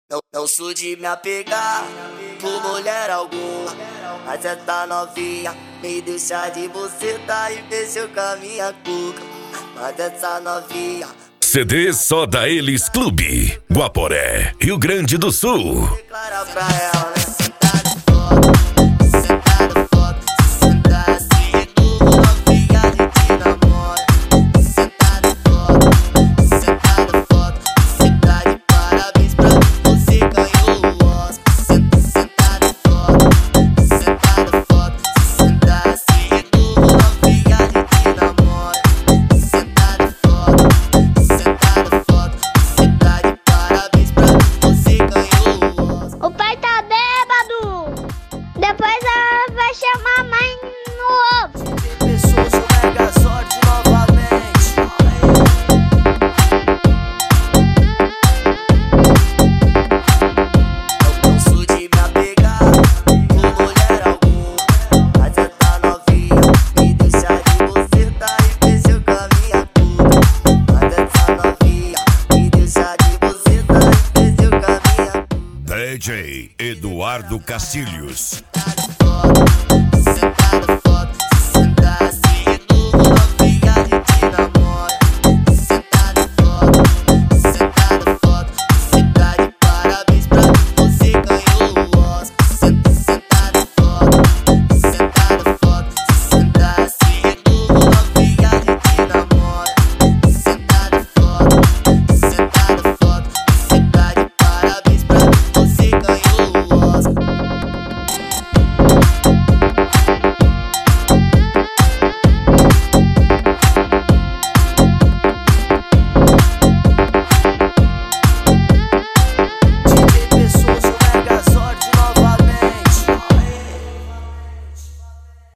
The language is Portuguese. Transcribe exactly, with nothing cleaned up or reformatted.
Não, não sou de me apegar por mulher alguma, mas essa novinha me deixa de você tá e mexeu com a minha cuca. Mas essa novinha C D só da Elis Clube, Guaporé, Rio Grande do Sul. declara pra ela, né? Sentada foda, sentada foda, sentada assim de novo, novinha a gente namora. Sentada foda, sentada foda, sentada de parabéns pra mim, você ganhou o Oscar. Sentada foda, sentada foda, sentada assim de novo, novinha a gente namora. Sentada foda, sentada foda, sentada de parabéns pra mim, você ganhou o Oscar. O pai tá bêbado. Depois ela vai chamar a mãe no ovo. Pessoas o mega sorte novamente. Não sou de me apegar por mulher alguma, mas essa novinha me deixa de você tá e mexeu com a minha cuca. Mas essa novinha me deixa de você tá e mexeu com a minha cuca. D J Eduardo Castilhos. Sentada foda,